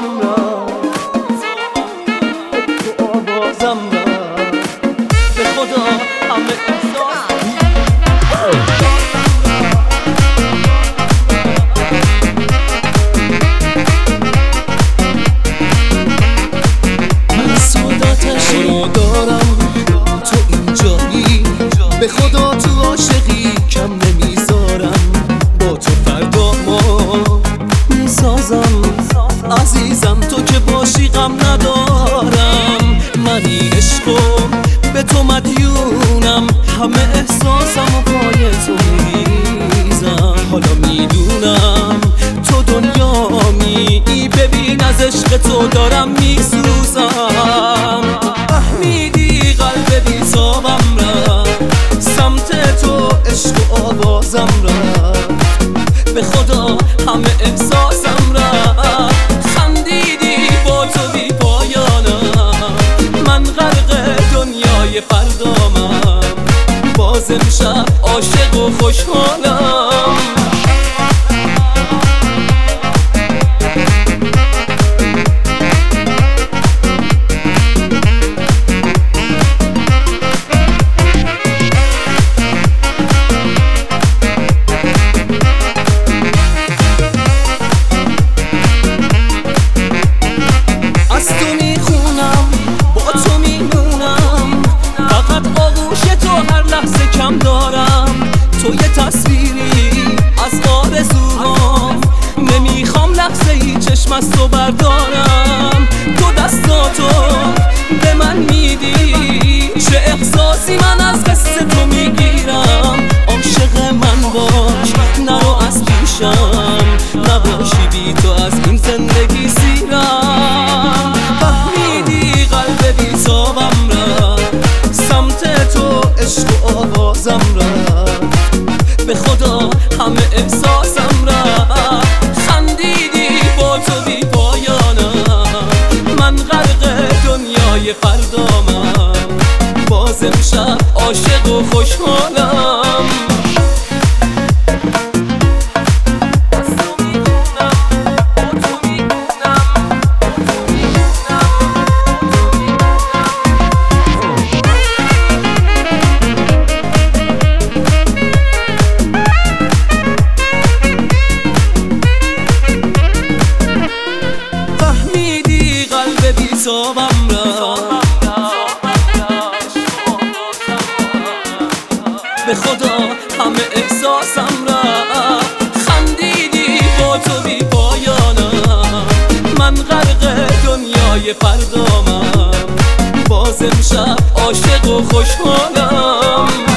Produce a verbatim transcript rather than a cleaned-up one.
حسابم را تو آوازم را به خدا همه احساسم من سعادتش رو دارم تو اینجایی به خدا تو عاشقی کم نمیذارم با تو فردا ما میسازم عزیزم تو که باشی غم ندارم منی عشقو به تو مدیونم همه احساسم و پای تو میریزم حالا میدونم تو دنیامی ببین از عشق تو دارم میسوزم فهمیدی قلب بی‌تابم را سمت تو عشق و آوازم را به خدا همه احساسم را خندیدی با تو بی پایانم من غرق دنیای فردامم باز امشب عاشق و خوشحالم تو یه تصویری از آرزوهام نمیخوام لحظه ای چشم از تو بردارم تو دستاتو به من میدی چه احساسی من از قصه تو میگیرم عاشق من باش نرو از پیشم نباشی بی تو از این زندگی سیرم فهمیدی قلب بی‌تابم را سمت تو عشق و آوازم را به خدا همه احساسم را خندیدی با تو بی پایانم من غرق دنیای فردامم باز امشب عاشق و خوشحالم بی‌تابم را به خدا همه احساسم را خندیدی با تو بی پایانم من غرق دنیای فردامم باز امشب عاشق و خوشحالم